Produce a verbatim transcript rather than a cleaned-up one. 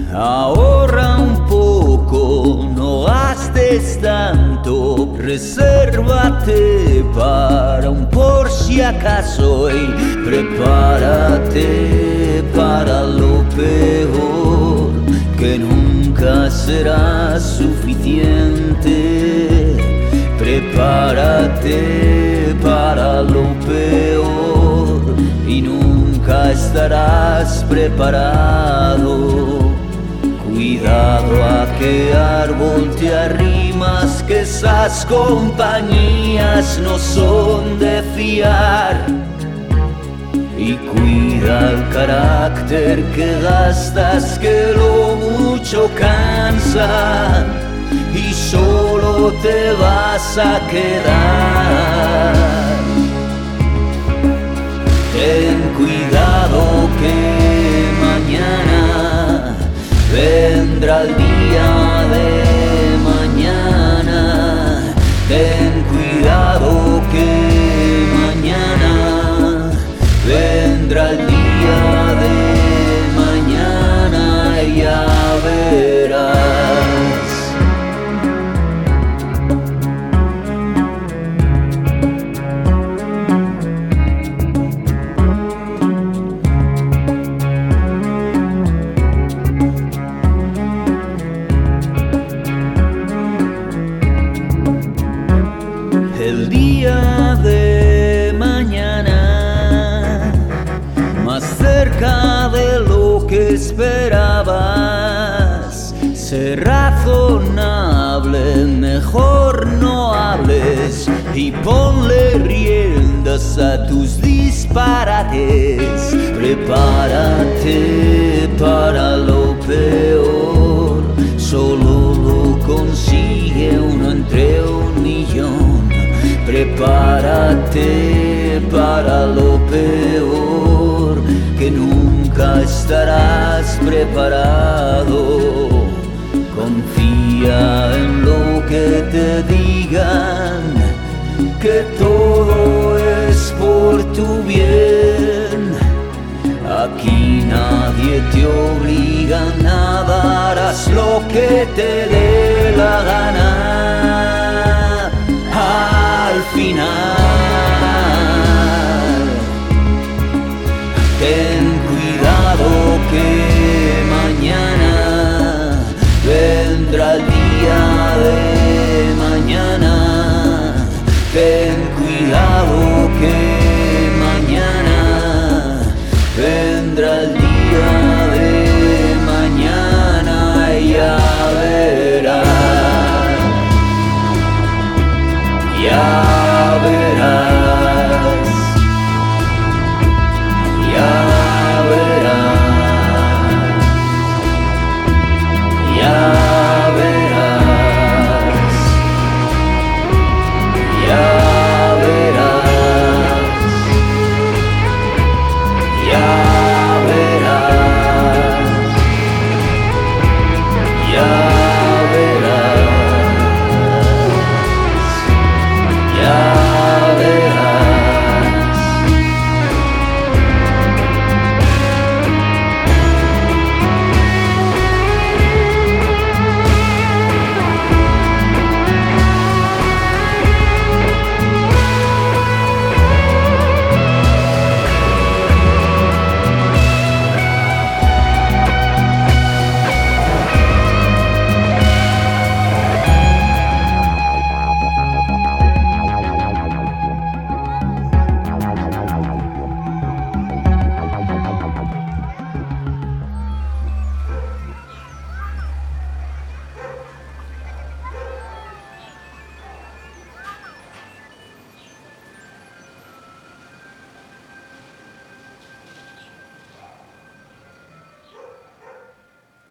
Ahorra un poco, no gastes tanto, resérvate para un por si acaso y prepárate para lo peor, que nunca será suficiente. Prepárate para lo peor y nunca estarás preparado. Cuidado a qué árbol te arrimas, que esas compañías no son de fiar. Y cuida el carácter que gastas, que lo mucho cansa y solo te vas a quedar. Ten cuidado que mañana vendrá el día de mañana. Ten cuidado que mañana vendrá el día de mañana y ya verás. El día de mañana, más cerca de lo que esperabas. Sé razonable, mejor no hables y ponle riendas a tus disparates. Prepárate para lo peor, solo lo consigue uno entre un millón. Prepárate para lo peor, que nunca estarás preparado. Confía en lo que te digan, que todo es por tu bien. Aquí nadie te obliga a nada, harás lo que te dé la gana. Al final